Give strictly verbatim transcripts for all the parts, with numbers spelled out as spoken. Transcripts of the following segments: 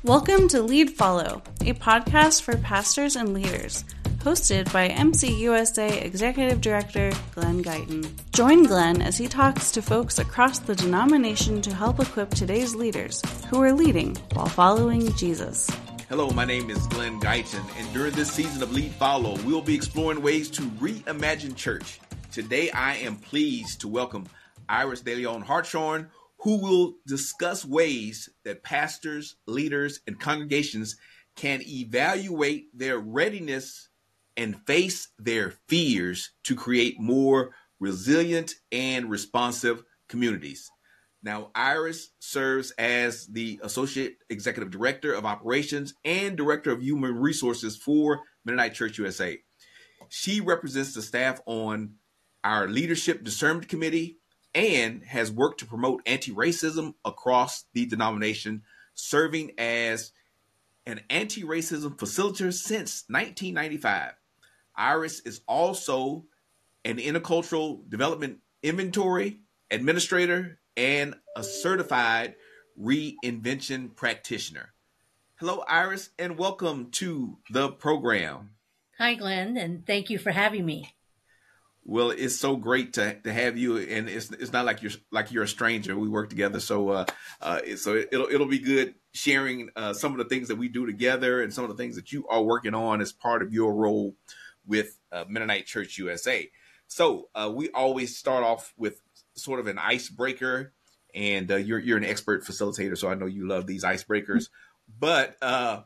Welcome to Lead Follow, a podcast for pastors and leaders, hosted by M C U S A Executive Director Glenn Guyton. Join Glenn as he talks to folks across the denomination to help equip today's leaders who are leading while following Jesus. Hello, my name is Glenn Guyton, and during this season of Lead Follow, we'll be exploring ways to reimagine church. Today, I am pleased to welcome Iris De Leon Hartshorn, who will discuss ways that pastors, leaders, and congregations can evaluate their readiness and face their fears to create more resilient and responsive communities. Now, Iris serves as the Associate Executive Director of Operations and Director of Human Resources for Mennonite Church U S A. She represents the staff on our Leadership Discernment Committee and has worked to promote anti-racism across the denomination, serving as an anti-racism facilitator since nineteen ninety-five. Iris is also an intercultural development inventory administrator and a certified reinvention practitioner. Hello, Iris, and welcome to the program. Hi, Glenn, and thank you for having me. Well, it's so great to to have you, and it's it's not like you're like you're a stranger. We work together, so uh, uh, so it'll it'll be good sharing uh, some of the things that we do together and some of the things that you are working on as part of your role with uh, Mennonite Church U S A. So uh, we always start off with sort of an icebreaker, and uh, you're you're an expert facilitator, so I know you love these icebreakers. But uh,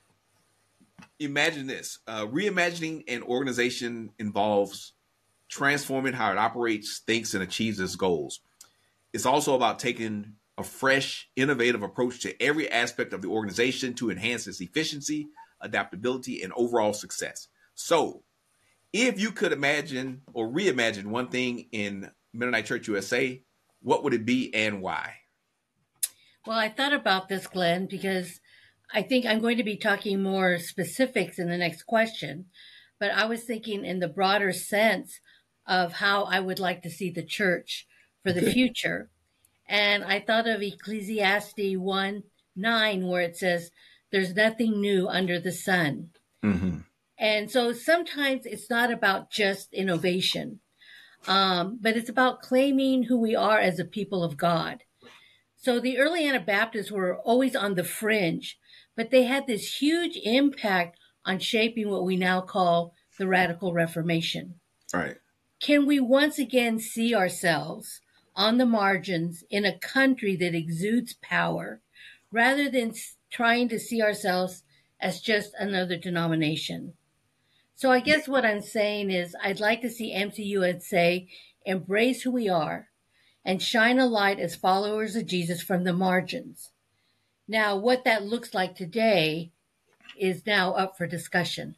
imagine this: uh, reimagining an organization involves transforming how it operates, thinks, and achieves its goals. It's also about taking a fresh, innovative approach to every aspect of the organization to enhance its efficiency, adaptability, and overall success. So, if you could imagine or reimagine one thing in Mennonite Church U S A, what would it be and why? Well, I thought about this, Glenn, because I think I'm going to be talking more specifics in the next question, but I was thinking in the broader sense of how I would like to see the church for the future. And I thought of Ecclesiastes one nine, where it says, there's nothing new under the sun. Mm-hmm. And so sometimes it's not about just innovation, um, but it's about claiming who we are as a people of God. So the early Anabaptists were always on the fringe, but they had this huge impact on shaping what we now call the Radical Reformation. All right. Can we once again see ourselves on the margins in a country that exudes power rather than trying to see ourselves as just another denomination? So I guess what I'm saying is I'd like to see M C U S A embrace who we are and shine a light as followers of Jesus from the margins. Now, what that looks like today is now up for discussion.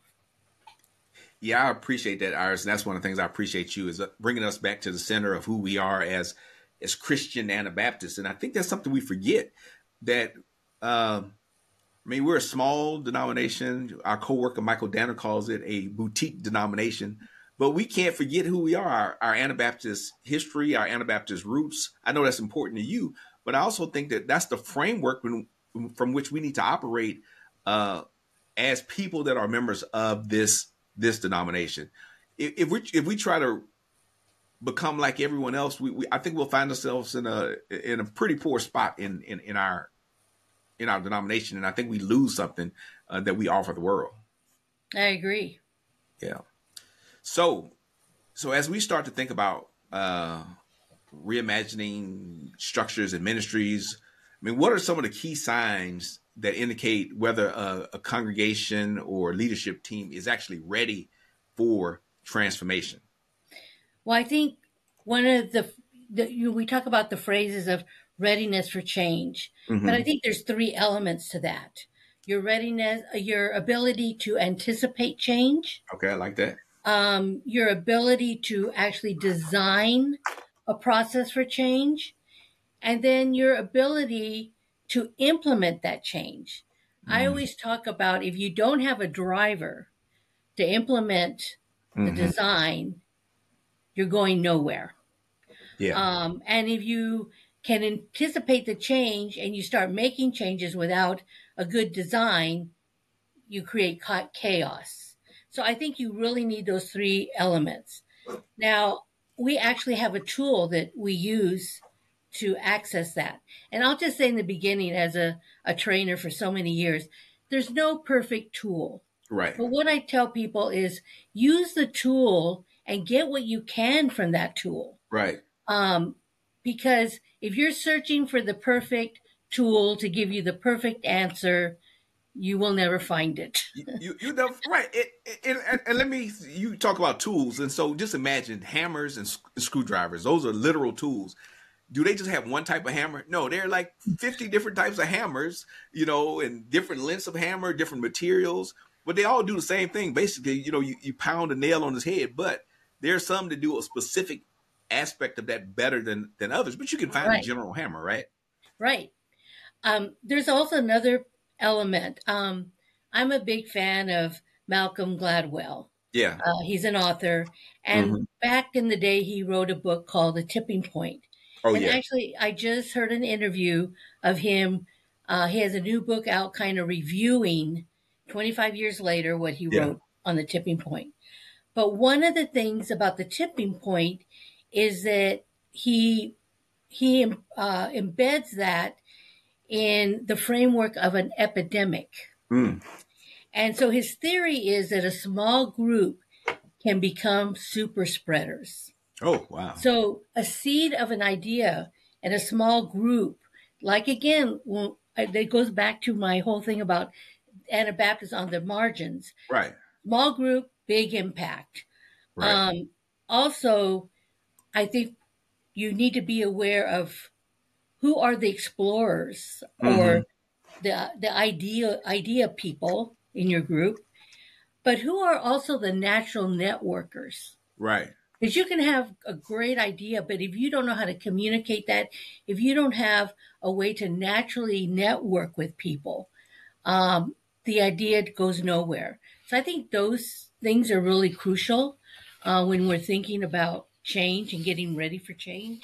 Yeah, I appreciate that, Iris. And that's one of the things I appreciate you is bringing us back to the center of who we are as as Christian Anabaptists. And I think that's something we forget that, uh, I mean, we're a small denomination. Our coworker, Michael Danner, calls it a boutique denomination. But we can't forget who we are, our, our Anabaptist history, our Anabaptist roots. I know that's important to you, but I also think that that's the framework when, from which we need to operate uh, as people that are members of this this denomination. If, if we if we try to become like everyone else, we, we I think we'll find ourselves in a in a pretty poor spot in in, in our in our denomination, and I think we lose something uh, that we offer the world. I agree. Yeah. So so as we start to think about uh, reimagining structures and ministries, I mean, what are some of the key signs that indicate whether a, a congregation or leadership team is actually ready for transformation? Well, I think one of the, the you know, we talk about the phrases of readiness for change, mm-hmm. but I think there's three elements to that. Your readiness, your ability to anticipate change. Okay, I like that. Um, your ability to actually design a process for change, and then your ability to implement that change. Mm. I always talk about if you don't have a driver to implement mm-hmm. the design, you're going nowhere. Yeah. Um, and if you can anticipate the change and you start making changes without a good design, you create chaos. So I think you really need those three elements. Now, we actually have a tool that we use to access that. And I'll just say in the beginning, as a, a trainer for so many years, there's no perfect tool. Right. But what I tell people is use the tool and get what you can from that tool. Right. Um, because if you're searching for the perfect tool to give you the perfect answer, you will never find it. you, you, you never, right. It, it, and, and let me, you talk about tools. And so just imagine hammers and screwdrivers. Those are literal tools. Do they just have one type of hammer? No, there are like fifty different types of hammers, you know, and different lengths of hammer, different materials, but they all do the same thing. Basically, you know, you, you pound a nail on his head, but there are some that do a specific aspect of that better than, than others, but you can find right. a general hammer, right? Right. Um, there's also another element. Um, I'm a big fan of Malcolm Gladwell. Yeah. Uh, he's an author. And mm-hmm. back in the day, he wrote a book called The Tipping Point. Oh, and yeah. actually, I just heard an interview of him. Uh, he has a new book out kind of reviewing twenty-five years later what he yeah. wrote on The Tipping Point. But one of the things about The Tipping Point is that he he uh, embeds that in the framework of an epidemic. Mm. And so his theory is that a small group can become super spreaders. Oh, wow. So a seed of an idea in a small group, like again, well, it goes back to my whole thing about Anabaptists on the margins. Right. Small group, big impact. Right. Um, also, I think you need to be aware of who are the explorers mm-hmm. or the the idea idea people in your group, but who are also the natural networkers. Right. Because you can have a great idea, but if you don't know how to communicate that, if you don't have a way to naturally network with people, um, the idea goes nowhere. So I think those things are really crucial uh, when we're thinking about change and getting ready for change.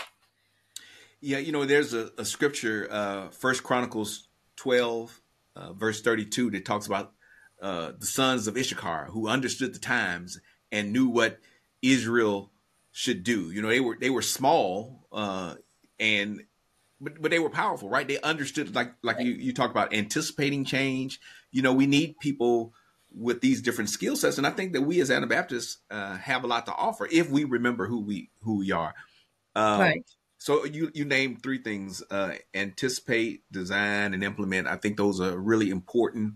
Yeah, you know, there's a, a scripture, uh, First Chronicles twelve, uh, verse thirty-two, that talks about uh, the sons of Issachar who understood the times and knew what Israel should do. You know, they were they were small, uh, and but but they were powerful, right? They understood, like like you you talk about anticipating change. You know, we need people with these different skill sets, and I think that we as Anabaptists uh, have a lot to offer if we remember who we who we are. Um, right. So you you named three things: uh, anticipate, design, and implement. I think those are really important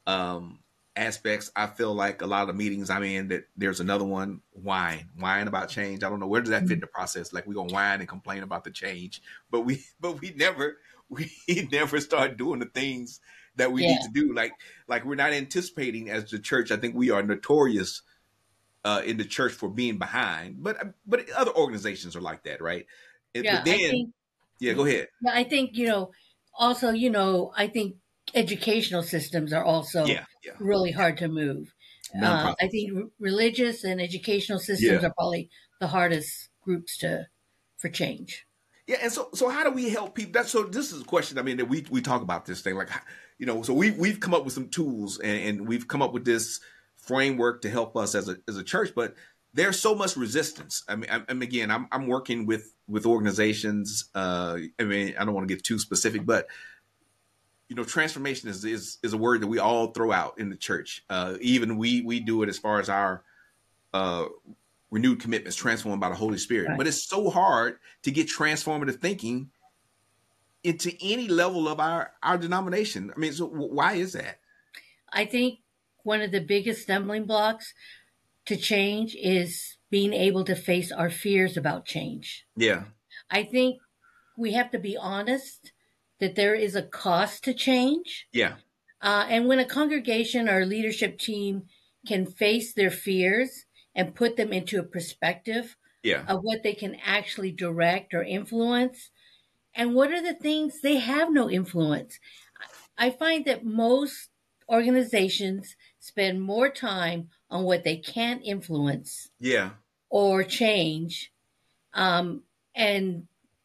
um, aspects. I feel like a lot of the meetings I'm in, that there's another one, whine, whine about change. I don't know, where does that fit in the process? Like, we're gonna whine and complain about the change, but we but we never we never start doing the things that we yeah. need to do. Like like we're not anticipating as the church. I think we are notorious uh, in the church for being behind, but but other organizations are like that, right? Yeah, but then, I think, yeah, go ahead. Yeah, I think, you know, also, you know, I think educational systems are also yeah, yeah. really hard to move. Uh, I think r- religious and educational systems yeah. are probably the hardest groups to for change. Yeah, and so so how do we help people? That's so. This is a question. I mean, that we we talk about this thing, like, you know, so we we've come up with some tools and, and we've come up with this framework to help us as a as a church, but there's so much resistance. I mean, I, I mean again, I'm I'm working with with organizations. Uh, I mean, I don't want to get too specific, but you know, transformation is is is a word that we all throw out in the church. Uh, even we we do it as far as our uh, renewed commitments, transformed by the Holy Spirit. Right. But it's so hard to get transformative thinking into any level of our our denomination. I mean, so why is that? I think one of the biggest stumbling blocks to change is being able to face our fears about change. Yeah. I think we have to be honest that there is a cost to change. Yeah. Uh, and when a congregation or leadership team can face their fears and put them into a perspective yeah. of what they can actually direct or influence, and what are the things they have no influence. I find that most organizations spend more time on what they can't influence yeah. or change, um, and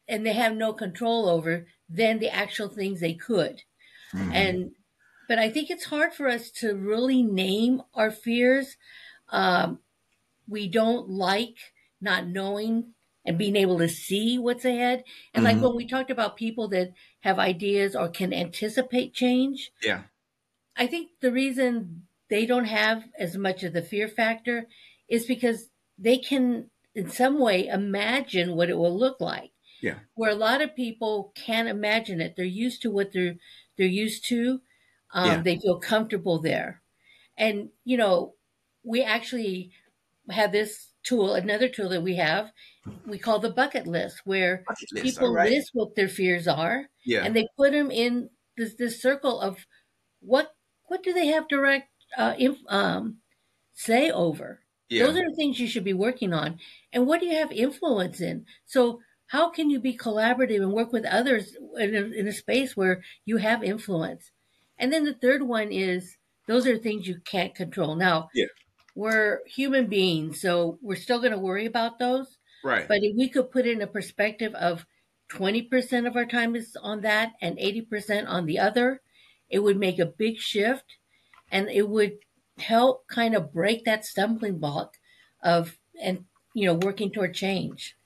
and they have no control over than the actual things they could. Mm-hmm. And but I think it's hard for us to really name our fears. Um, we don't like not knowing and being able to see what's ahead. And mm-hmm. like when we talked about people that have ideas or can anticipate change. Yeah. I think the reason they don't have as much of the fear factor is because they can in some way imagine what it will look like. Yeah. Where a lot of people can't imagine it. They're used to what they're they're used to. Um, yeah. They feel comfortable there. And, you know, we actually have this tool, another tool that we have, we call the bucket list, where bucket list, people right. list what their fears are. Yeah. And they put them in this, this circle of what what do they have direct uh, inf, um, say over. Yeah. Those are the things you should be working on. And what do you have influence in? So how can you be collaborative and work with others in a, in a space where you have influence? And then the third one is those are things you can't control. Now, yeah. we're human beings, so we're still going to worry about those. Right. But if we could put it in a perspective of twenty percent of our time is on that and eighty percent on the other, it would make a big shift, and it would help kind of break that stumbling block of, and, you know, working toward change.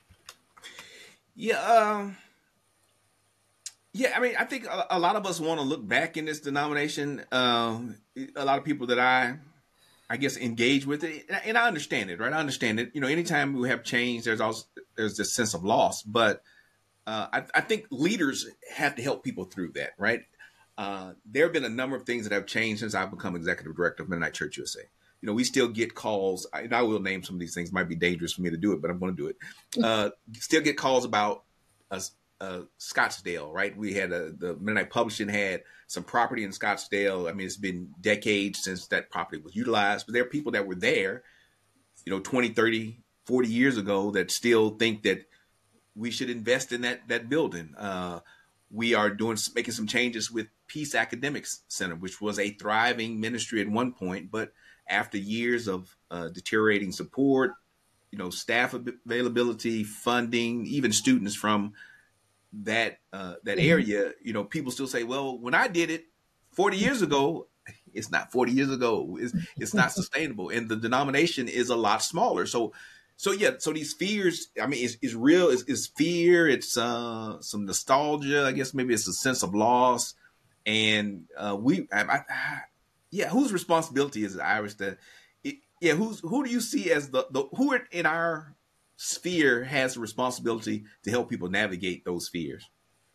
Yeah. Um, yeah. I mean, I think a, a lot of us want to look back in this denomination. Um, a lot of people that I, I guess, engage with it, and I understand it, right? I understand it. You know, anytime we have change, there's also, there's this sense of loss, but uh, I, I think leaders have to help people through that, right? Uh, there have been a number of things that have changed since I've become executive director of Mennonite Church U S A. You know, we still get calls, and I will name some of these things. It might be dangerous for me to do it, but I'm going to do it. Uh, still get calls about uh, uh, Scottsdale, right? We had a, the Mennonite Publishing had some property in Scottsdale. I mean, it's been decades since that property was utilized, but there are people that were there, you know, twenty, thirty, forty years ago that still think that we should invest in that, that building. Uh, we are doing, making some changes with Peace Academics Center, which was a thriving ministry at one point, but after years of uh, deteriorating support, you know, staff availability, funding, even students from that uh, that mm-hmm. area, you know, people still say, well, when I did it forty years ago, it's not forty years ago. It's, it's not sustainable. And the denomination is a lot smaller. So, so yeah, so these fears, I mean, it's, it's real. It's, it's fear. It's uh, some nostalgia. I guess maybe it's a sense of loss. And uh, we, I, I, yeah, whose responsibility is it, Iris? That, it, yeah, who's who do you see as the, the who in our sphere has the responsibility to help people navigate those fears?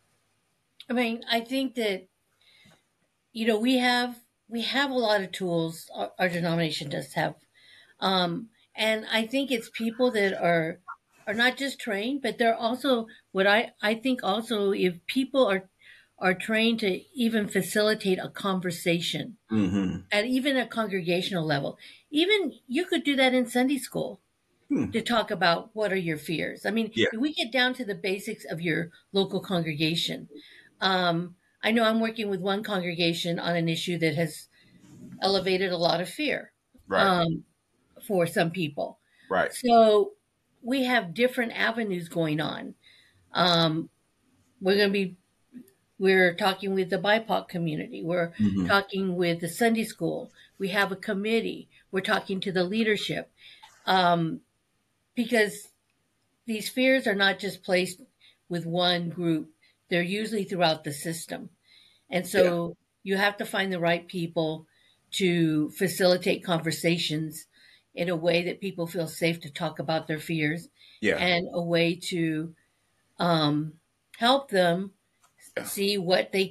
I mean, I think that, you know, we have we have a lot of tools. Our, our denomination does have, um, and I think it's people that are are not just trained, but they're also what I I think also if people are. are trained to even facilitate a conversation mm-hmm. at even a congregational level. Even you could do that in Sunday school hmm. to talk about what are your fears. I mean, yeah. if we get down to the basics of your local congregation. Um, I know I'm working with one congregation on an issue that has elevated a lot of fear right. um, for some people. Right. So we have different avenues going on. Um, we're going to be We're talking with the B I P O C community. We're mm-hmm. talking with the Sunday school. We have a committee. We're talking to the leadership. Um, because these fears are not just placed with one group. They're usually throughout the system. And so yeah. you have to find the right people to facilitate conversations in a way that people feel safe to talk about their fears yeah. and a way to um, help them see what they,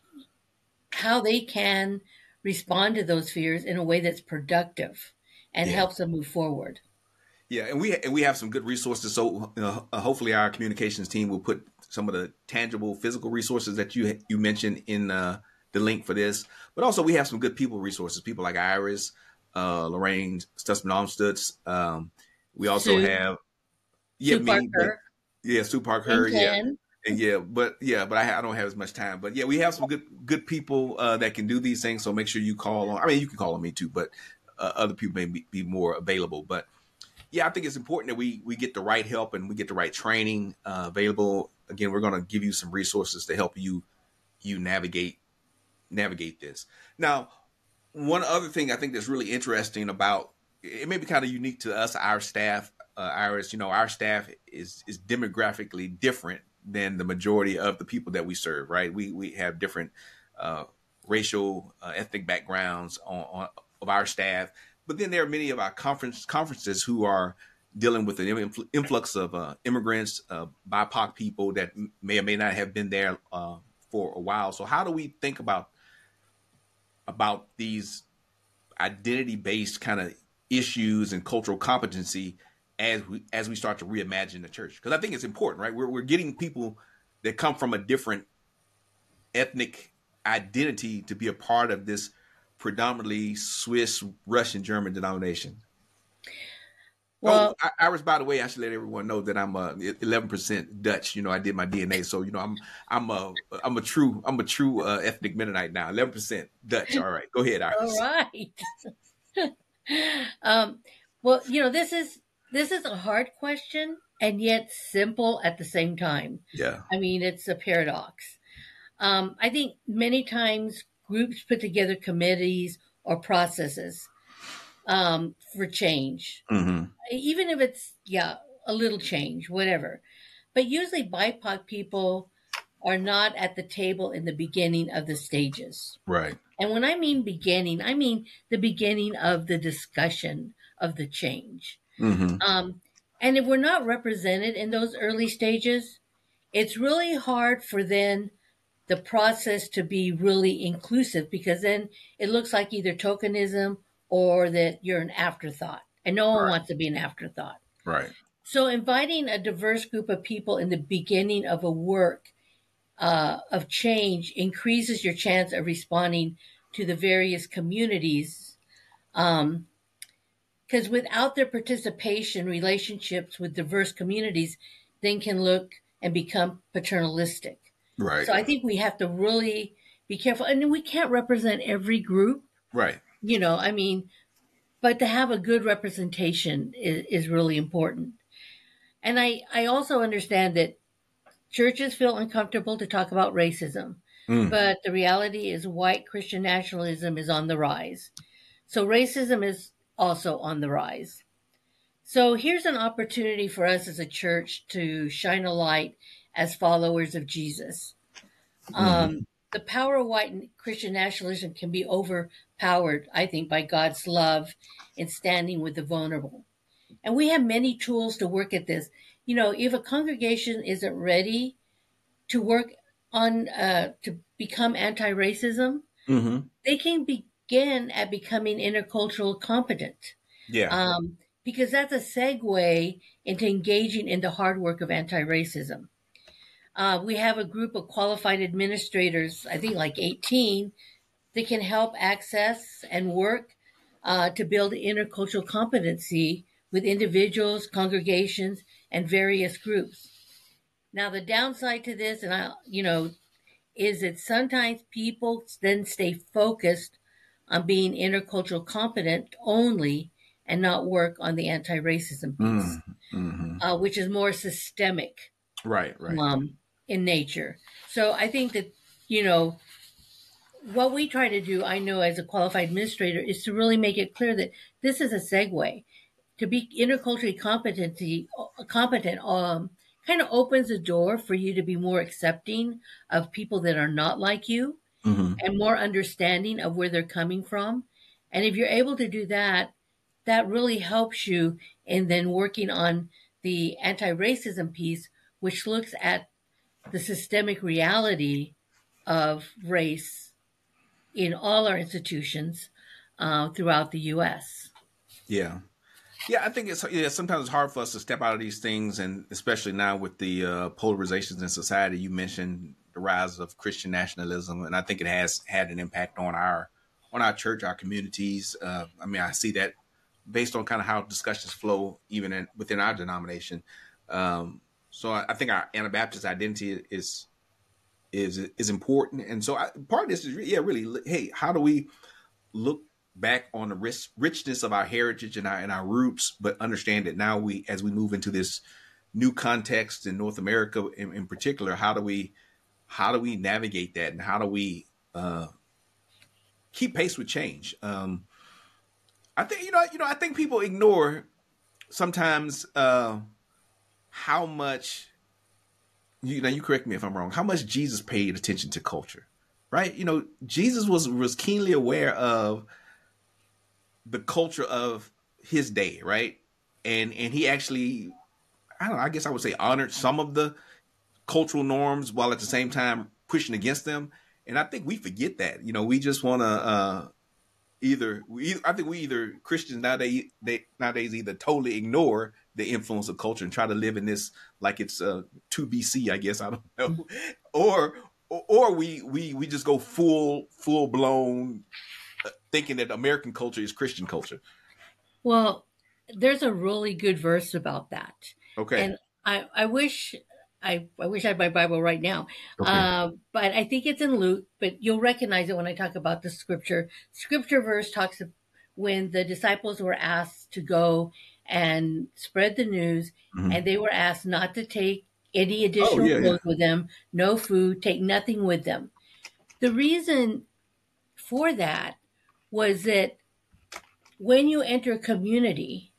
how they can respond to those fears in a way that's productive and yeah. helps them move forward. Yeah, and we and we have some good resources. So uh, hopefully our communications team will put some of the tangible physical resources that you you mentioned in uh, the link for this. But also we have some good people resources, people like Iris, uh, Lorraine Stutzman-Olmstutz. Um, we also Sue. have yeah, Sue me, Parker. But, yeah, Sue Parker. Yeah. And yeah, but yeah, but I, I don't have as much time. But yeah, we have some good good people uh, that can do these things. So make sure you call on. I mean, you can call on me too, but uh, other people may be, be more available. But yeah, I think it's important that we we get the right help and we get the right training uh, available. Again, we're going to give you some resources to help you you navigate navigate this. Now, one other thing I think that's really interesting about it, may be kind of unique to us, our staff, uh, Iris. You know, our staff is is demographically different than the majority of the people that we serve. Right? We we have different uh, racial, uh, ethnic backgrounds on, on of our staff. But then there are many of our conference conferences who are dealing with an infl- influx of uh, immigrants, uh, B I P O C people that may or may not have been there uh, for a while. So how do we think about about these identity-based kind of issues and cultural competency as we as we start to reimagine the church? Because I think it's important, right? We're we're getting people that come from a different ethnic identity to be a part of this predominantly Swiss, Russian, German denomination. Well, oh, Iris, by the way, I should let everyone know that I'm uh, eleven percent Dutch. You know, I did my D N A, so you know, I'm I'm a I'm a true I'm a true uh, ethnic Mennonite now. eleven percent Dutch. All right, go ahead, Iris. All right. um, well, you know, this is this is a hard question and yet simple at the same time. Yeah. I mean, it's a paradox. Um, I think many times groups put together committees or processes um, for change, mm-hmm. even if it's, yeah, a little change, whatever. But usually B I P O C people are not at the table in the beginning of the stages. Right. And when I mean beginning, I mean the beginning of the discussion of the change. Mm-hmm. Um, and if we're not represented in those early stages, it's really hard for then the process to be really inclusive, because then it looks like either tokenism or that you're an afterthought, and no one right. wants to be an afterthought. Right. So inviting a diverse group of people in the beginning of a work uh, of change increases your chance of responding to the various communities. Um, because without their participation, relationships with diverse communities then can look and become paternalistic. Right. So I think we have to really be careful. And we can't represent every group. Right. You know, I mean, but to have a good representation is, is really important. And I, I also understand that churches feel uncomfortable to talk about racism. Mm. But the reality is white Christian nationalism is on the rise. So racism is also on the rise. So here's an opportunity for us as a church to shine a light as followers of Jesus. Mm-hmm. Um, the power of white Christian nationalism can be overpowered, I think, by God's love in standing with the vulnerable. And we have many tools to work at this. You know, if a congregation isn't ready to work on, uh, to become anti-racism, mm-hmm. they can begin at becoming intercultural competent. Yeah. Um, because that's a segue into engaging in the hard work of anti-racism. Uh, we have a group of qualified administrators, I think like eighteen, that can help access and work uh, to build intercultural competency with individuals, congregations, and various groups. Now, the downside to this, and I, you know, is that sometimes people then stay focused on being intercultural competent only and not work on the anti-racism piece, mm-hmm. uh, which is more systemic. Right, right. Um, in nature. So I think that, you know, what we try to do, I know as a qualified administrator, is to really make it clear that this is a segue. To be interculturally competency, competent um, kind of opens the door for you to be more accepting of people that are not like you, mm-hmm. and more understanding of where they're coming from. And if you're able to do that, that really helps you in then working on the anti-racism piece, which looks at the systemic reality of race in all our institutions uh, throughout the U S. Yeah. Yeah, I think it's yeah, sometimes it's hard for us to step out of these things, and especially now with the uh, polarizations in society. You mentioned the rise of Christian nationalism, and I think it has had an impact on our on our church, our communities. Uh, I mean, I see that based on kind of how discussions flow even in, within our denomination. Um, So I, I think our Anabaptist identity is is is important, and so I, part of this is yeah, really. Hey, how do we look back on the rich, richness of our heritage and our and our roots, but understand that now we, as we move into this new context in North America in, in particular, how do we how do we navigate that, and how do we uh, keep pace with change? Um, I think you know you know I think people ignore sometimes uh, how much you know. You correct me if I'm wrong. How much Jesus paid attention to culture, right? You know, Jesus was was keenly aware of the culture of his day, right? And and he actually, I don't know, I guess I would say honored some of the cultural norms while at the same time pushing against them. And I think we forget that. You know, we just want to uh, either, we, I think we either, Christians nowadays, they, nowadays either totally ignore the influence of culture and try to live in this like it's uh, two B C, I guess, I don't know. or or we, we, we just go full, full blown thinking that American culture is Christian culture. Well, there's a really good verse about that. Okay. And I, I wish I, I wish I had my Bible right now. Okay. Uh, but I think it's in Luke, but you'll recognize it when I talk about the scripture. Scripture verse talks of when the disciples were asked to go and spread the news, mm-hmm. and they were asked not to take any additional oh, yeah, clothes yeah. with them, no food, take nothing with them. The reason for that was that when you enter a community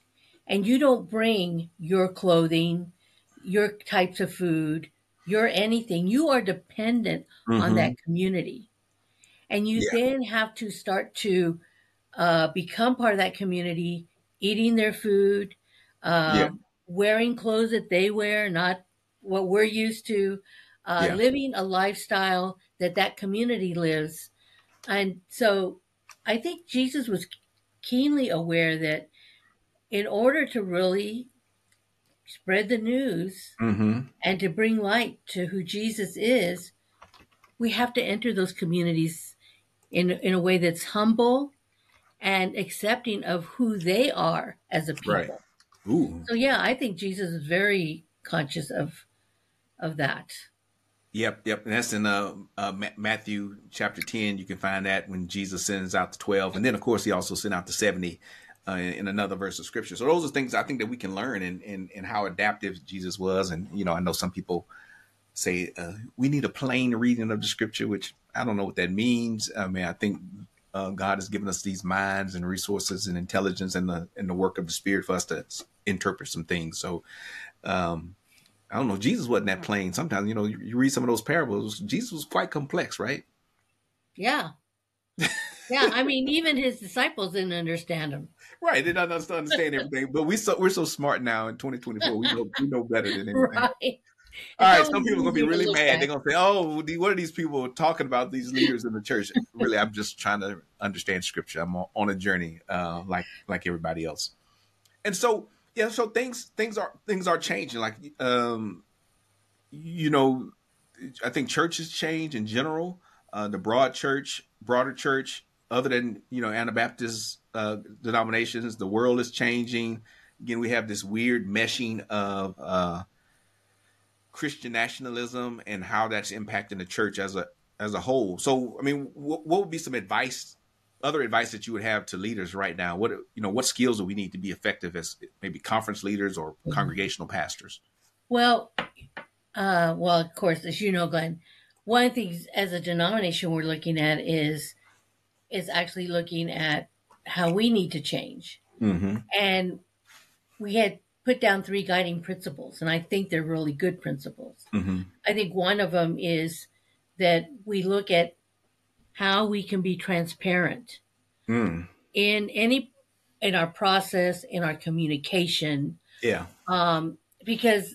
and you don't bring your clothing, your types of food, your anything, you are dependent mm-hmm. on that community. And you yeah. then have to start to uh, become part of that community, eating their food, uh, yeah. wearing clothes that they wear, not what we're used to, uh, yeah. living a lifestyle that that community lives. And so I think Jesus was keenly aware that in order to really spread the news mm-hmm. and to bring light to who Jesus is, we have to enter those communities in, in a way that's humble and accepting of who they are as a people. Right. Ooh. So, yeah, I think Jesus is very conscious of of that. Yep, yep. And that's in uh, uh, Matthew chapter ten. You can find that when Jesus sends out the twelve. And then, of course, he also sent out the seventy uh, in, in another verse of scripture. So those are things I think that we can learn in, in, in how adaptive Jesus was. And, you know, I know some people say uh, we need a plain reading of the scripture, which I don't know what that means. I mean, I think uh, God has given us these minds and resources and intelligence and the, and the work of the Spirit for us to interpret some things. So, um, I don't know. Jesus wasn't that plain. Sometimes, you know, you, you read some of those parables. Jesus was quite complex, right? Yeah. Yeah. I mean, even his disciples didn't understand him. Right. They don't understand everything. But we so, we're so smart now in twenty twenty-four. We know, we know better than anything. Right. All right. Some people are going to be really mad. Back. They're going to say, oh, what are these people talking about, these leaders in the church? Really, I'm just trying to understand scripture. I'm on a journey uh, like like everybody else. And so, yeah, so things things are things are changing. Like, um, you know, I think churches change in general. Uh, the broad church, broader church, other than, you know, Anabaptist uh, denominations, the world is changing. Again, we have this weird meshing of uh, Christian nationalism and how that's impacting the church as a as a whole. So, I mean, what, what would be some advice? Other advice that you would have to leaders right now? What, you know, what skills do we need to be effective as maybe conference leaders or mm-hmm. congregational pastors? Well, uh, well, of course, as you know, Glenn, one of the things as a denomination we're looking at is, is actually looking at how we need to change. Mm-hmm. And we had put down three guiding principles, and I think they're really good principles. Mm-hmm. I think one of them is that we look at how we can be transparent mm. in any, in our process, in our communication. Yeah. Um, because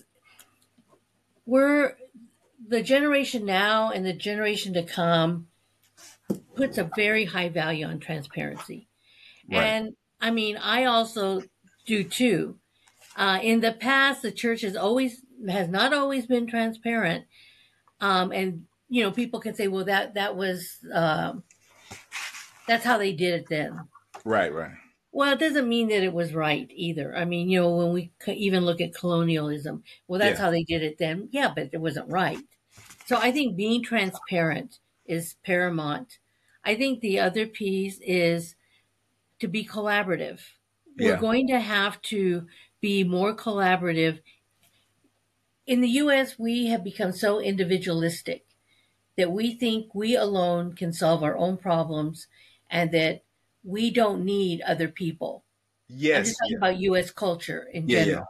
we're, the generation now and the generation to come puts a very high value on transparency. Right. And I mean, I also do too. Uh, in the past, the church has always, has not always been transparent. Um, and you know, people can say, well, that, that was, um, that's how they did it then. Right, right. Well, it doesn't mean that it was right either. I mean, you know, when we even look at colonialism, well, that's yeah. how they did it then. Yeah, but it wasn't right. So I think being transparent is paramount. I think the other piece is to be collaborative. We're Yeah. going to have to be more collaborative. In the U S, we have become so individualistic that we think we alone can solve our own problems and that we don't need other people. I'm just Yes. talking Yeah. about U S culture in Yeah. general.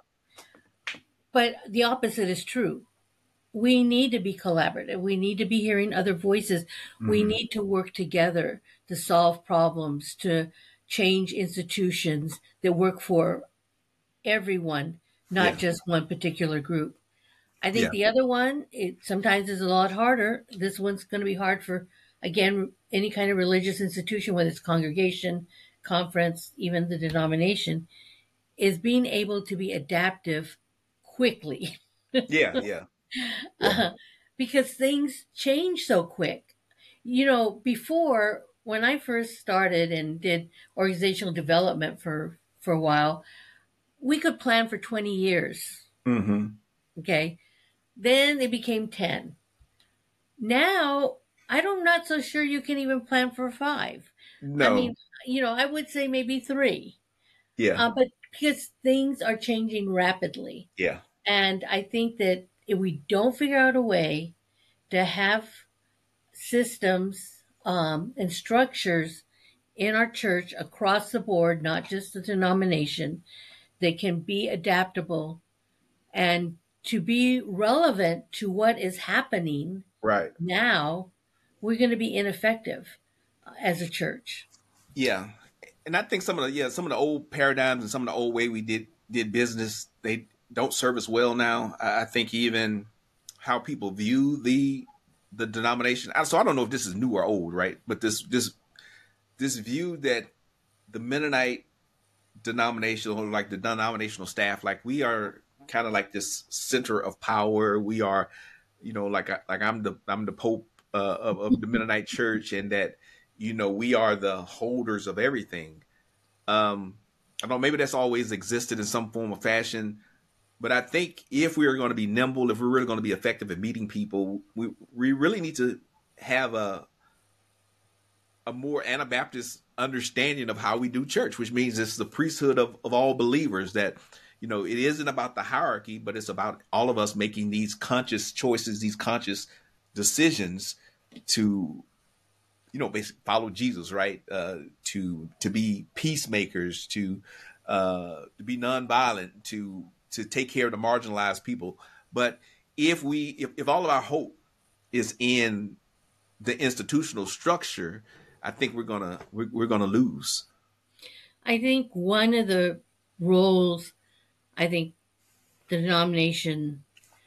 But the opposite is true. We need to be collaborative. We need to be hearing other voices. Yeah. We Mhm. need to work together to solve problems, to change institutions that work for everyone, not Yeah. just one particular group. I think Yeah. the other one, it sometimes is a lot harder. This one's going to be hard for, again, any kind of religious institution, whether it's congregation, conference, even the denomination, is being able to be adaptive quickly. Yeah. Yeah. Yeah. uh, because things change so quick. You know, before, when I first started and did organizational development for, for a while, we could plan for twenty years. Mhm. Okay. Then it became ten. Now, I don't not so sure you can even plan for five. I No. mean, you know, I would say maybe three. Yeah. Uh, but because things are changing rapidly. Yeah. And I think that if we don't figure out a way to have systems um, and structures in our church across the board, not just the denomination, that can be adaptable and to be relevant to what is happening Right. now, we're going to be ineffective uh, as a church. Yeah. And I think some of the yeah some of the old paradigms and some of the old way we did did business, they don't serve us well now. I I think even how people view the the denomination. I- So I don't know if this is new or old, right? But this this this view that the Mennonite denomination, or like the denominational staff, like we are kind of like this center of power. We are, you know, like I- like I'm the I'm the Pope uh, of, of the Mennonite Church, and that you know we are the holders of everything. Um, I don't know, maybe that's always existed in some form of fashion, but I think if we are going to be nimble, if we're really going to be effective at meeting people, we we really need to have a a more Anabaptist understanding of how we do church, which means it's the priesthood of, of all believers. That, you know, it isn't about the hierarchy, but it's about all of us making these conscious choices, these conscious decisions to, you know, basically follow Jesus, right? Uh, to to be peacemakers, to uh, to be nonviolent, to to take care of the marginalized people. But if we if, if all of our hope is in the institutional structure, I think we're gonna we're, we're gonna lose. I think one of the roles I think the denomination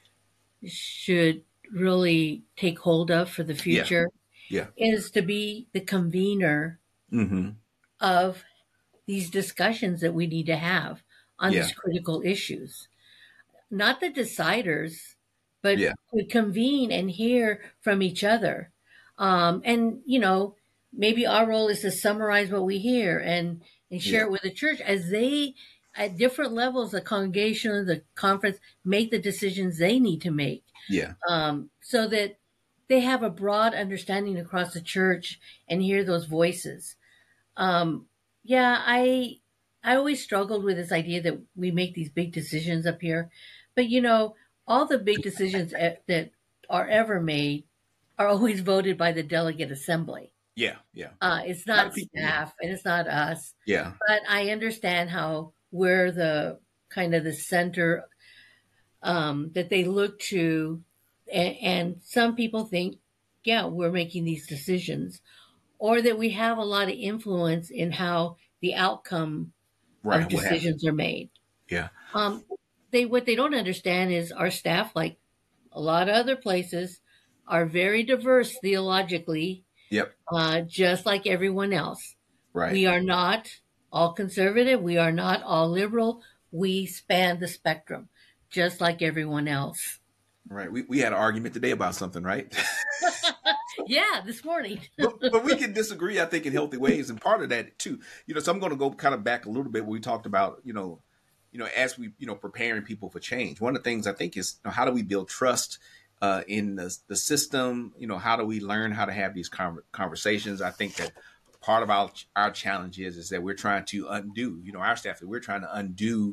should really take hold of for the future Yeah. is to be the convener Mm-hmm. of these discussions that we need to have on Yeah. these critical issues. Not the deciders, but Yeah. to convene and hear from each other. Um, and, you know, maybe our role is to summarize what we hear and, and share Yeah. it with the church as they, at different levels, the congregation, the conference, make the decisions they need to make. Yeah. Um, so that they have a broad understanding across the church and hear those voices. Um, yeah, I I always struggled with this idea that we make these big decisions up here, but you know, all the big decisions e- that are ever made are always voted by the delegate assembly. Yeah. Yeah. Uh, it's A lot not of people, yeah. staff and it's not us, Yeah. but I understand how we're the kind of the center um, that they look to, and, and some people think, yeah, we're making these decisions, or that we have a lot of influence in how the outcome Right. of What happened? decisions are made. Yeah. Um, they what they don't understand is our staff, like a lot of other places, are very diverse theologically, Yep. uh, just like everyone else. Right. We are not all conservative. We are not all liberal. We span the spectrum, just like everyone else. Right. We we had an argument today about something, right? Yeah, this morning. but, but we can disagree, I think, in healthy ways, and part of that too. You know, so I'm going to go kind of back a little bit. When we talked about, you know, you know, as we, you know, preparing people for change. One of the things I think is, you know, how do we build trust uh, in the, the system? You know, how do we learn how to have these con- conversations? I think that part of our our challenge is is that we're trying to undo. You know, our staff, we're trying to undo.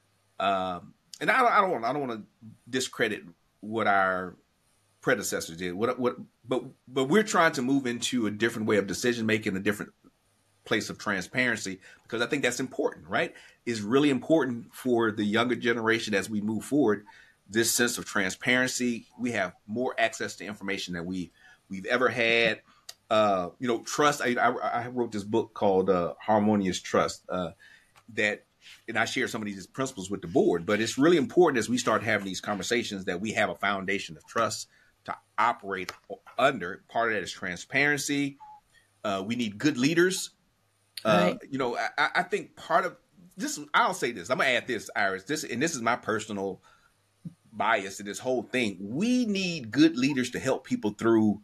Um, and I don't, I don't want I don't want to discredit what our predecessors did. What what but but we're trying to move into a different way of decision making, a different place of transparency, because I think that's important. Right? It's really important for the younger generation as we move forward. This sense of transparency. We have more access to information than we we've ever had. Uh, you know, trust. I, I, I wrote this book called uh, Harmonious Trust. Uh, that, and I share some of these principles with the board. But it's really important as we start having these conversations that we have a foundation of trust to operate under. Part of that is transparency. Uh, we need good leaders. Uh, right. You know, I, I think part of this. I'll say this. I'm gonna add this, Iris. This, and this is my personal bias to this whole thing. We need good leaders to help people through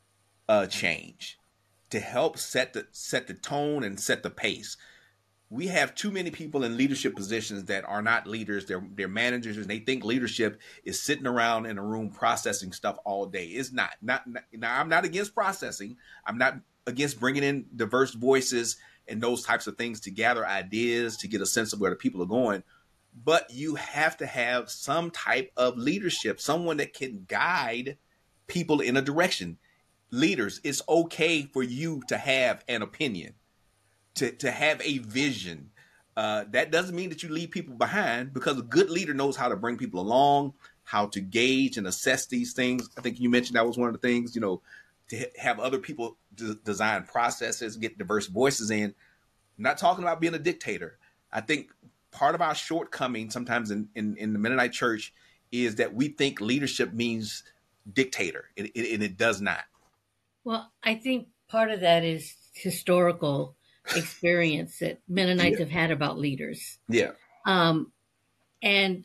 uh, change, to help set the set the tone and set the pace. We have too many people in leadership positions that are not leaders. They're they're managers, and they think leadership is sitting around in a room processing stuff all day. It's not. Not, not now. I'm not against processing. I'm not against bringing in diverse voices and those types of things to gather ideas, to get a sense of where the people are going. But you have to have some type of leadership, someone that can guide people in a direction. Leaders, it's okay for you to have an opinion, to, to have a vision. Uh, that doesn't mean that you leave people behind, because a good leader knows how to bring people along, how to gauge and assess these things. I think you mentioned that was one of the things, you know, to have other people d- design processes, get diverse voices in. I'm not talking about being a dictator. I think part of our shortcoming sometimes in, in, in the Mennonite church is that we think leadership means dictator, and it, it, it does not. Well, I think part of that is historical experience that Mennonites yeah. have had about leaders. Yeah. Um, and,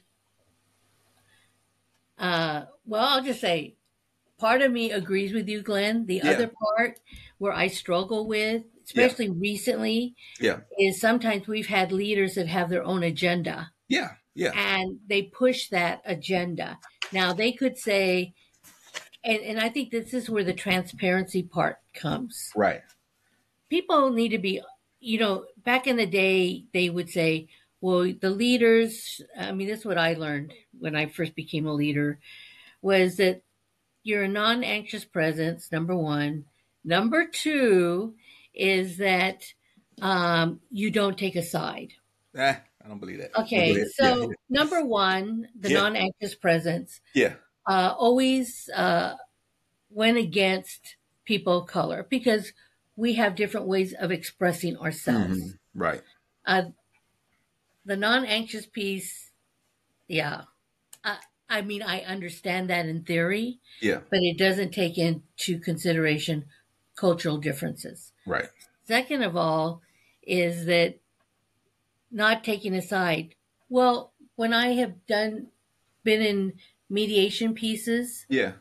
uh, well, I'll just say, part of me agrees with you, Glenn. The yeah. other part where I struggle with, especially yeah. recently, yeah. is sometimes we've had leaders that have their own agenda. Yeah, yeah. And they push that agenda. Now, they could say, and, and I think this is where the transparency part comes. Right. People need to be, you know, back in the day, they would say, well, the leaders, I mean, this is what I learned when I first became a leader, was that you're a non-anxious presence, number one. Number two is that um, you don't take a side. Eh, I don't believe that. Okay, believe so yeah, yeah. number one, the yeah. non-anxious presence, yeah, uh, always uh, went against people of color because we have different ways of expressing ourselves. Mm-hmm. Right. Uh, the non-anxious piece, yeah. Uh, I mean, I understand that in theory, yeah, but it doesn't take into consideration cultural differences. Right. Second of all, is that not taking a side. Well, when I have done, been in mediation pieces, yeah,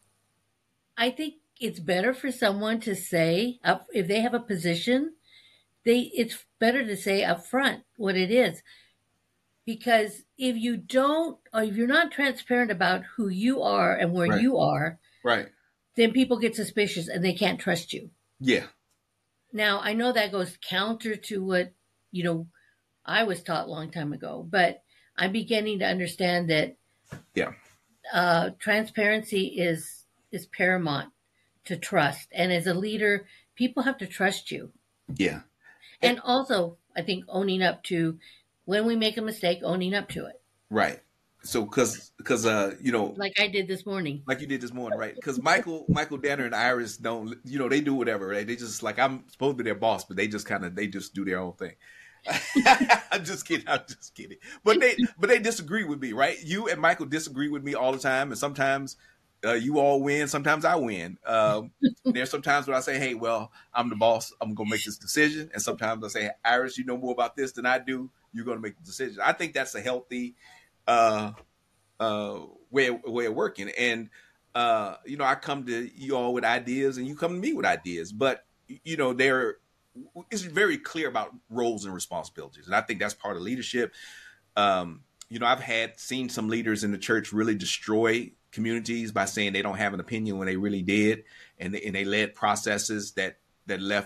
I think it's better for someone to say, up, if they have a position, they it's better to say up front what it is. Because if you don't, or if you're not transparent about who you are and where right. you are, right, then people get suspicious and they can't trust you. Yeah. Now, I know that goes counter to what, you know, I was taught a long time ago, but I'm beginning to understand that yeah, uh, transparency is is paramount to trust. And as a leader, people have to trust you. Yeah. And also, I think owning up to, when we make a mistake, owning up to it. Right. So, because, because, uh, you know, like I did this morning, like you did this morning, right? Because Michael, Michael Danner and Iris don't, you know, they do whatever, right? They just like, I'm supposed to be their boss, but they just kind of, they just do their own thing. I'm just kidding. I'm just kidding. But they, but they disagree with me, right? You and Michael disagree with me all the time, and sometimes uh, you all win, sometimes I win. Um, there's sometimes when I say, "Hey, well, I'm the boss. I'm gonna make this decision," and sometimes I say, "Iris, you know more about this than I do. You're gonna make the decision." I think that's a healthy uh, uh, way way of working, and uh, you know, I come to you all with ideas, and you come to me with ideas, but you know, they're it's very clear about roles and responsibilities. And I think that's part of leadership. Um, you know, I've had seen some leaders in the church really destroy communities by saying they don't have an opinion when they really did. And they, and they led processes that, that left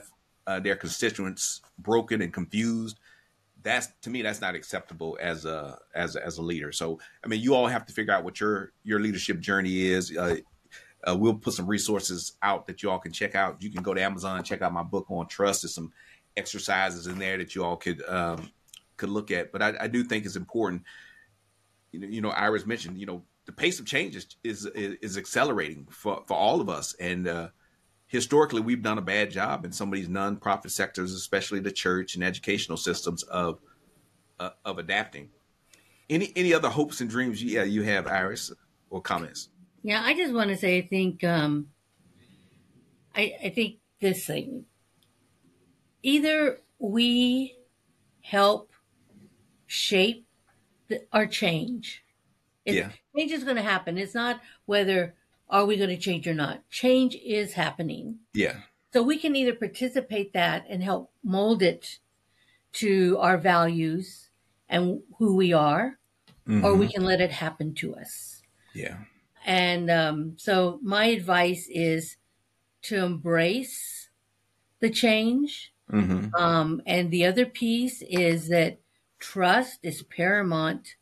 uh, their constituents broken and confused. That's, to me, that's not acceptable as a as a, as a leader. So, I mean, you all have to figure out what your your leadership journey is. Uh, uh, we'll put some resources out that you all can check out. You can go to Amazon and check out my book on trust. There's some exercises in there that you all could um, could look at. But I, I do think it's important. You know, you know, Iris mentioned, you know, the pace of change is is, is accelerating for, for all of us. And uh, historically, we've done a bad job in some of these nonprofit sectors, especially the church and educational systems, of uh, of adapting. Any any other hopes and dreams you, yeah, you have, Iris, or comments? Yeah, I just want to say, I think, um, I, I think this thing, either we help shape the, our change. It's, Yeah. Change is going to happen. It's not whether are we going to change or not. Change is happening. Yeah. So we can either participate that and help mold it to our values and who we are, mm-hmm. or we can let it happen to us. Yeah. And um, so my advice is to embrace the change. Mm-hmm. Um, and the other piece is that trust is paramount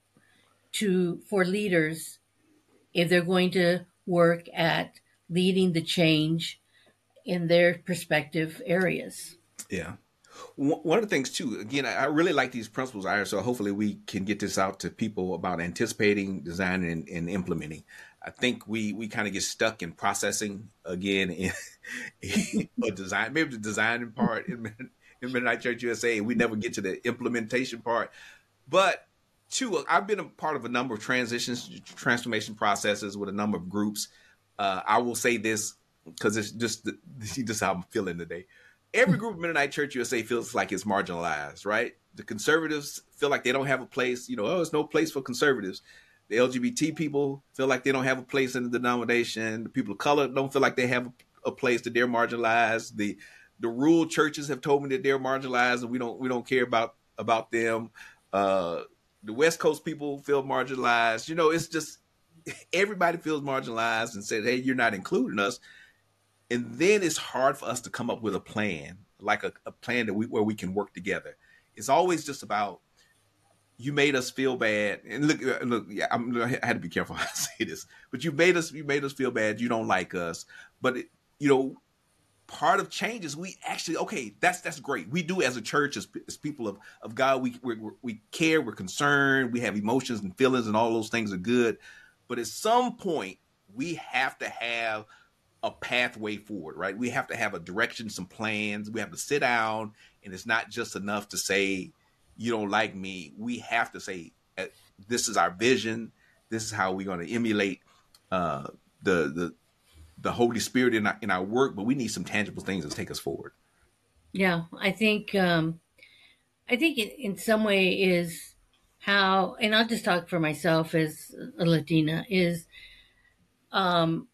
to for leaders if they're going to work at leading the change in their perspective areas. Yeah. One of the things, too, again, I really like these principles, Iris, so hopefully we can get this out to people about anticipating, designing, and, and implementing. I think we, we kind of get stuck in processing, again, in, in or design, maybe the designing part in, in Mennonite Church U S A. We never get to the implementation part. But, two, I've been a part of a number of transitions, transformation processes with a number of groups. Uh, I will say this because it's just, just how I'm feeling today. Every group of Mennonite Church U S A feels like it's marginalized, right? The conservatives feel like they don't have a place. You know, oh, there's no place for conservatives. The L G B T people feel like they don't have a place in the denomination. The people of color don't feel like they have a place, that they're marginalized. The the rural churches have told me that they're marginalized and we don't we don't care about about them. Uh, the West Coast people feel marginalized. You know, it's just everybody feels marginalized and said, hey, you're not including us. And then it's hard for us to come up with a plan, like a, a plan that we where we can work together. It's always just about, you made us feel bad. And look, look, yeah, I'm, I had to be careful how I say this, but you made us, you made us feel bad. You don't like us, but it, you know, part of change is we actually, okay, that's that's great. We do as a church, as, as people of, of God, we we we care, we're concerned, we have emotions and feelings, and all those things are good. But at some point, we have to have a pathway forward, right? We have to have a direction, some plans. We have to sit down, and it's not just enough to say, you don't like me. We have to say, this is our vision. This is how we're going to emulate uh, the the the Holy Spirit in our, in our work, but we need some tangible things to take us forward. Yeah, I think um, I think it, in some way is how, and I'll just talk for myself as a Latina, is um,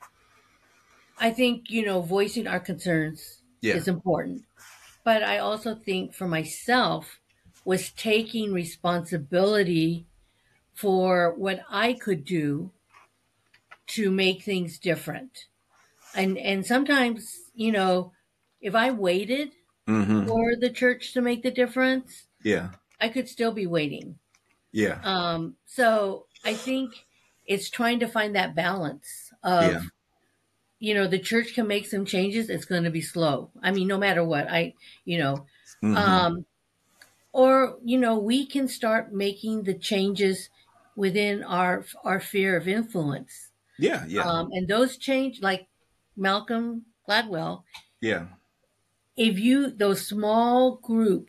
I think, you know, voicing our concerns yeah. is important. But I also think for myself was taking responsibility for what I could do to make things different. And and sometimes, you know, if I waited mm-hmm. for the church to make the difference, yeah, I could still be waiting. Yeah. Um, so I think it's trying to find that balance of, yeah. you know, the church can make some changes. It's going to be slow. I mean, no matter what, I, you know, mm-hmm. um, or, you know, we can start making the changes within our, our sphere of influence. Yeah. Yeah. Um, and those change, like Malcolm Gladwell. Yeah. If you, those small group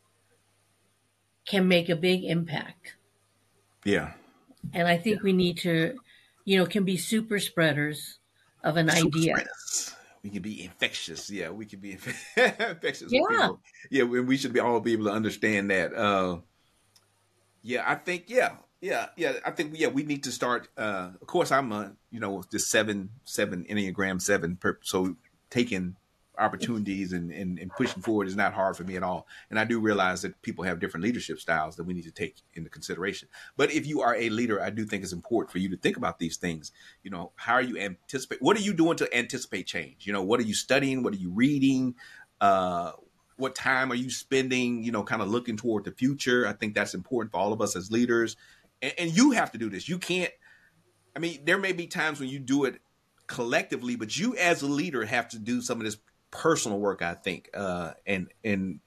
can make a big impact. Yeah. And I think yeah. we need to, you know, can be super spreaders of an super idea. Spreaders. We can be infectious. Yeah, we can be infectious. Yeah. With people. Yeah, we should be all be able to understand that. Uh, yeah, I think, yeah, yeah, yeah. I think, yeah, we need to start. Uh, of course, I'm, a, you know, this seven, seven, Enneagram seven. Per, so taking opportunities and, and, and pushing forward is not hard for me at all. And I do realize that people have different leadership styles that we need to take into consideration. But if you are a leader, I do think it's important for you to think about these things. You know, how are you anticipate? What are you doing to anticipate change? You know, what are you studying? What are you reading? Uh, what time are you spending, you know, kind of looking toward the future? I think that's important for all of us as leaders. And, and you have to do this. You can't, I mean, there may be times when you do it collectively, but you as a leader have to do some of this personal work, I think. Uh, and, and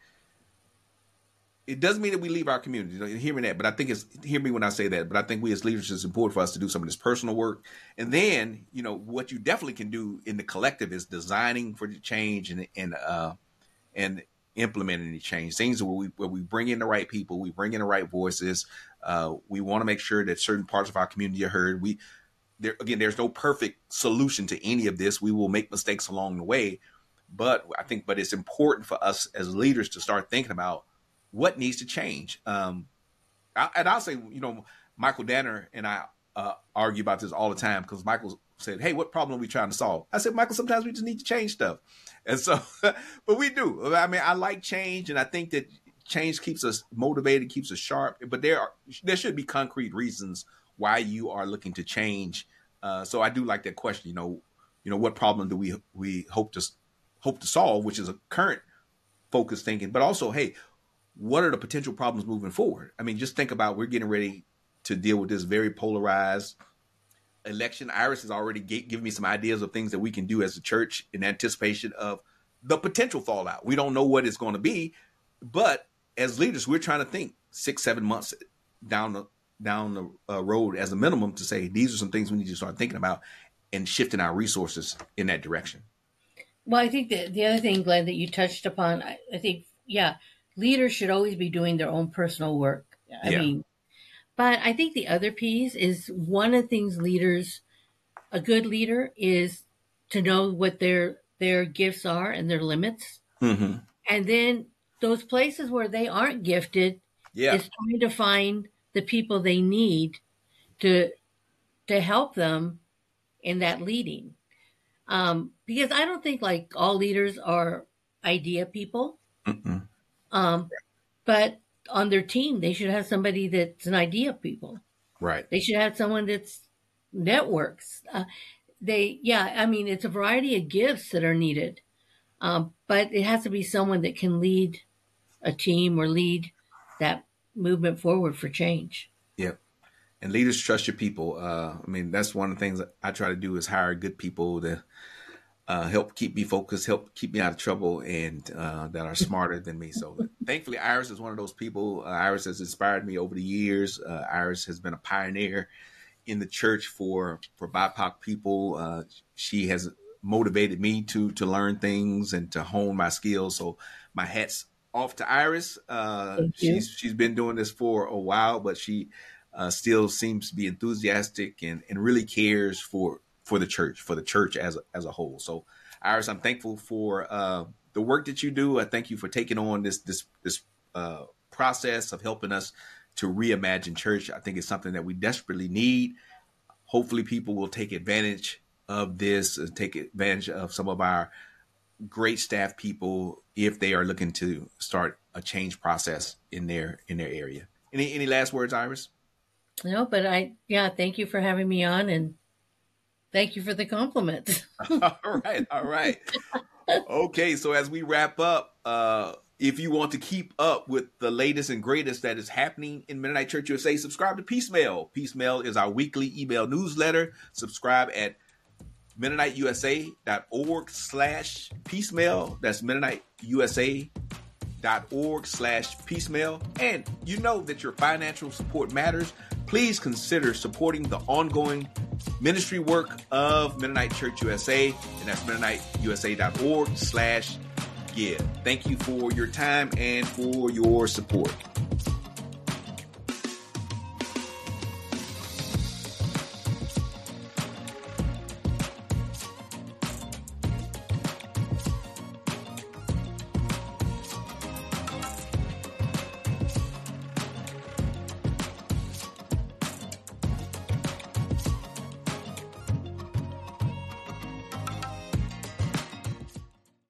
it doesn't mean that we leave our community. You know, hear me that, but I think it's, hear me when I say that, but I think we as leaders, it's important for us to do some of this personal work. And then, you know, what you definitely can do in the collective is designing for the change and, and, uh, and implementing the change. Things where we, where we bring in the right people, we bring in the right voices. Uh, we want to make sure that certain parts of our community are heard. We, there, again, there's no perfect solution to any of this. We will make mistakes along the way, but I think, but it's important for us as leaders to start thinking about what needs to change. Um, I, and I'll say, you know, Michael Danner and I uh, argue about this all the time because Michael said, hey, what problem are we trying to solve? I said, Michael, sometimes we just need to change stuff. And so, but we do. I mean, I like change, and I think that change keeps us motivated, keeps us sharp, but there are, there should be concrete reasons why you are looking to change. Uh, so I do like that question, you know, you know, what problem do we, we hope to, hope to solve, which is a current focused thinking, but also, hey, what are the potential problems moving forward? I mean, just think about, we're getting ready to deal with this very polarized election. Iris has already g- given me some ideas of things that we can do as a church in anticipation of the potential fallout. We don't know what it's going to be, but as leaders, we're trying to think six, seven months down the down the uh, road as a minimum to say, these are some things we need to start thinking about and shifting our resources in that direction. Well, I think that the other thing, Glenn, that you touched upon, I, I think, yeah, leaders should always be doing their own personal work. I yeah. mean, but I think the other piece is one of the things leaders, a good leader is to know what their their gifts are and their limits. Mm-hmm. And then those places where they aren't gifted yeah. is trying to find the people they need to to help them in that leading. Um, because I don't think like all leaders are idea people. Mm-mm. Um, but on their team, they should have somebody that's an idea people. Right. They should have someone that's networks. Uh, they, yeah, I mean, it's a variety of gifts that are needed. Um, but it has to be someone that can lead a team or lead that movement forward for change. Yep. And leaders trust your people. Uh, I mean, that's one of the things that I try to do is hire good people to uh, help keep me focused, help keep me out of trouble, and uh, that are smarter than me. So thankfully, Iris is one of those people. Uh, Iris has inspired me over the years. Uh, Iris has been a pioneer in the church for, for B I P O C people. Uh, she has motivated me to to learn things and to hone my skills. So my hat's off to Iris. Uh, she's she's been doing this for a while, but she uh, still seems to be enthusiastic and, and really cares for for the church, for the church as a, as a whole. So Iris, I'm thankful for uh, the work that you do. I thank you for taking on this this this uh, process of helping us to reimagine church. I think it's something that we desperately need. Hopefully people will take advantage of this, uh, take advantage of some of our great staff people if they are looking to start a change process in their in their area. Any any last words, Iris? No, but I yeah, thank you for having me on, and thank you for the compliment. all right, all right. Okay, so as we wrap up, uh, if you want to keep up with the latest and greatest that is happening in Mennonite Church U S A, subscribe to Peace Mail. Peace Mail is our weekly email newsletter. Subscribe at Mennonite U S A dot org slash piecemeal. That's Mennonite U S A dot org slash piecemeal. And you know that your financial support matters. Please consider supporting the ongoing ministry work of Mennonite Church U S A, and that's Mennonite U S A dot org slash give. Thank you for your time and for your support.